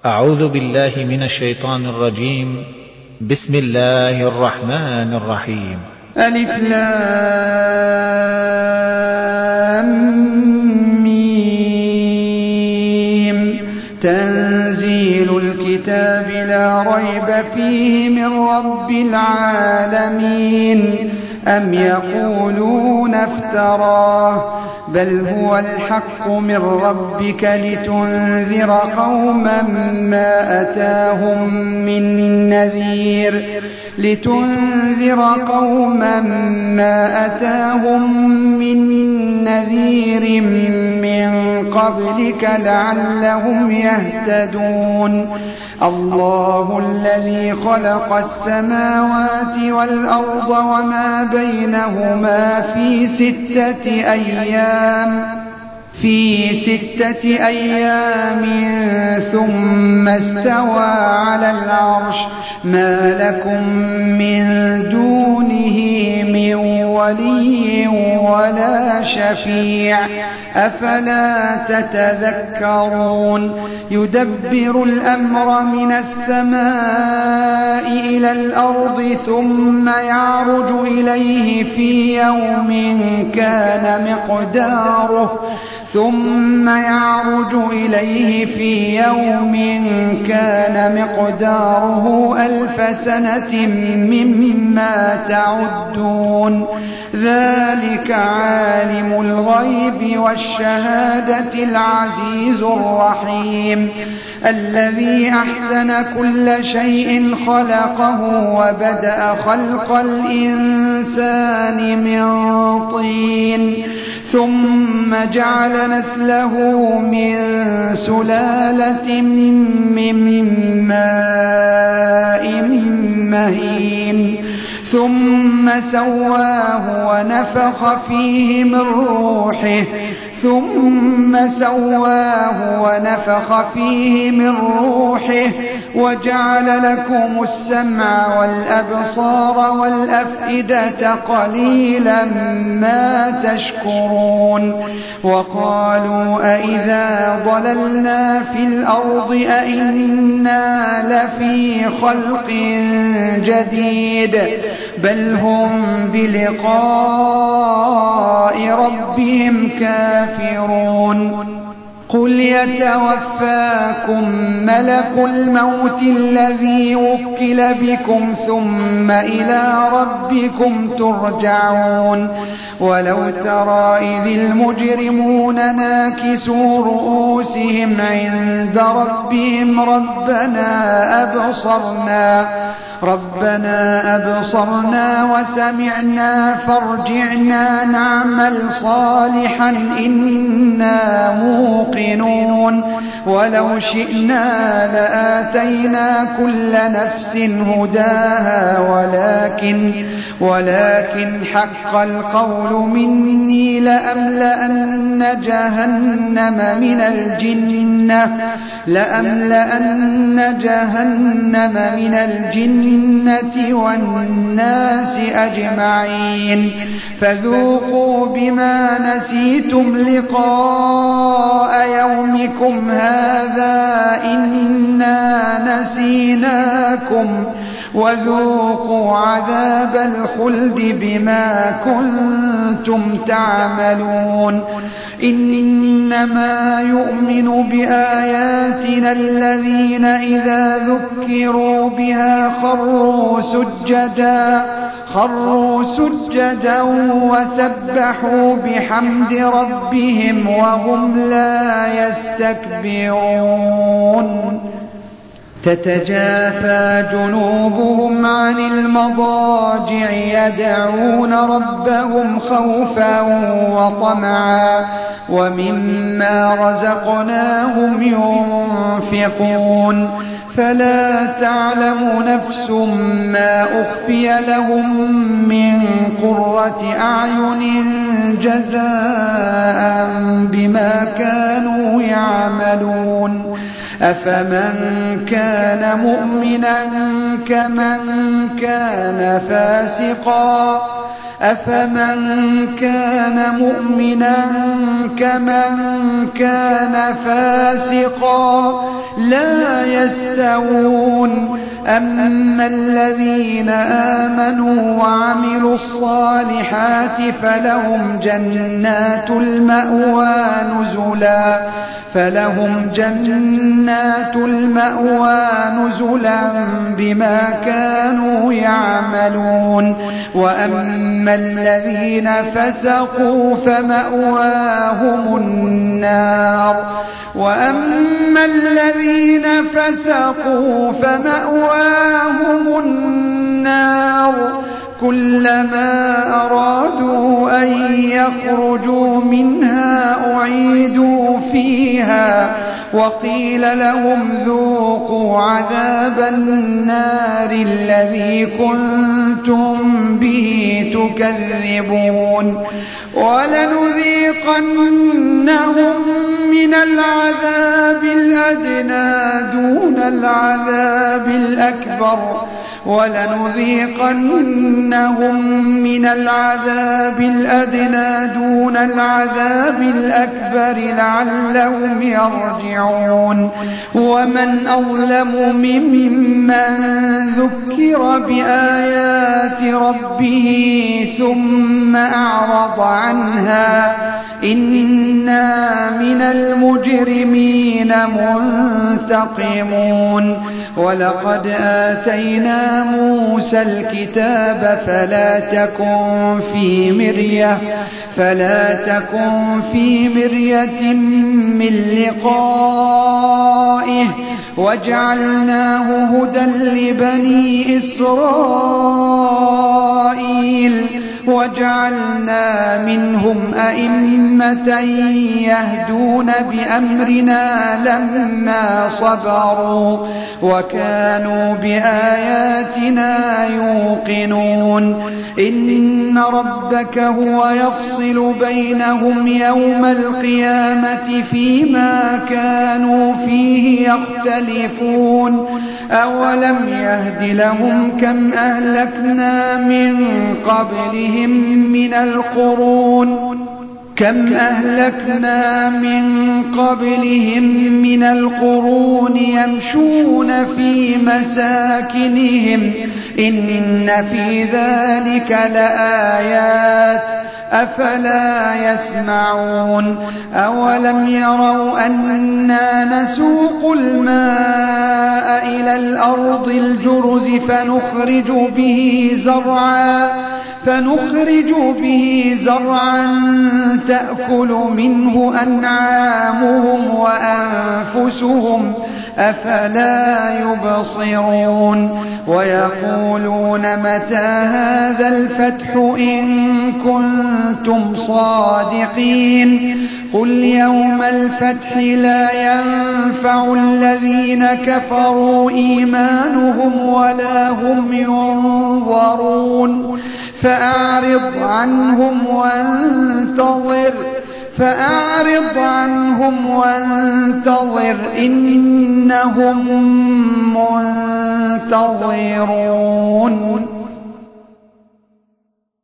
أعوذ بالله من الشيطان الرجيم. بسم الله الرحمن الرحيم. ألف لام ميم. تنزيل الكتاب لا ريب فيه من رب العالمين. أم يقولون افتراه بل هو الحق من ربك لتنذر قوما ما أتاهم من نذير من قبلك لعلهم يهتدون. الله الذي خلق السماوات والأرض وما بينهما في ستة أيام ثم استوى على العرش. ما لكم من دونه من ولي ولا شفيع أفلا تتذكرون. يدبر الأمر من السماء إلى الأرض ثم يعرج إليه في يوم كان مقداره 1000 سنة مما تعدون. ذلك عالم الغيب والشهادة العزيز الرحيم الذي أحسن كل شيء خلقه وبدأ خلق الإنسان من طين ثم جعل نسله من سلالة من ماء مهين ثم سواه ونفخ فيه من روحه وجعل لكم السمع والأبصار والأفئدة قليلا ما تشكرون. وقالوا أئذا ضللنا في الأرض أئنا لفي خلق جديد بل هم بلقاء ربهم كافرون. قل يتوفاكم ملك الموت الذي وكل بكم ثم إلى ربكم ترجعون. ولو ترى إذ المجرمون ناكسوا رؤوسهم عند ربهم ربنا أبصرنا وسمعنا فارجعنا نعمل صالحا إنا موقنون. ولو شئنا لآتينا كل نفس هداها ولكن حق القول مني لأملأن جهنم من الجنة والناس أجمعين. فذوقوا بما نسيتم لقاء يومكم هذا إنا نسيناكم وذوقوا عذاب الخلد بما كنتم تعملون. إنما يؤمن بآياتنا الذين إذا ذكروا بها خروا سجدا وسبحوا بحمد ربهم وهم لا يستكبرون. تتجافى جنوبهم عن المضاجع يدعون ربهم خوفا وطمعا ومما رزقناهم ينفقون. فلا تعلم نفس ما أخفي لهم من قرة أعين جزاء بما كانوا يعملون. أفمن كان مؤمنا كمن كان فاسقا لا يستوون أما الذين آمنوا وعملوا الصالحات فلهم جنات المأوى نزلا بما كانوا يعملون وأما الذين فسقوا فمأواهم النار كلما أرادوا أن يخرجوا منها أعيدوا فيها وقيل لهم ذوقوا عذاب النار الذي كنتم به تكذبون ولنذيقنهم من العذاب الأدنى دون العذاب الأكبر لعلهم يرجعون ومن أظلم ممن ذكر بآيات ربه ثم أعرض عنها إنا من المجرمين منتقمون ولقد آتينا موسى الكتاب فلا تكن في مرية من لقائه وجعلناه هدى لبني إسرائيل وجعلنا منهم أئمة يهدون بأمرنا لما صبروا وكانوا بآياتنا يوقنون إن ربك هو يفصل بينهم يوم القيامة فيما كانوا فيه يختلفون أولم يهد لهم كم أهلكنا من قبلهم من القرون يمشون في مساكنهم إن في ذلك لآيات أفلا يسمعون أولم يروا أنا نسوق الماء إلى الأرض الجرز فنخرج به زرعا تأكل منه أنعامهم وأنفسهم أفلا يبصرون ويقولون متى هذا الفتح إن كنتم صادقين قل يوم الفتح لا ينفع الذين كفروا إيمانهم ولا هم ينظرون فأعرض عنهم وانتظر إنهم منتظرون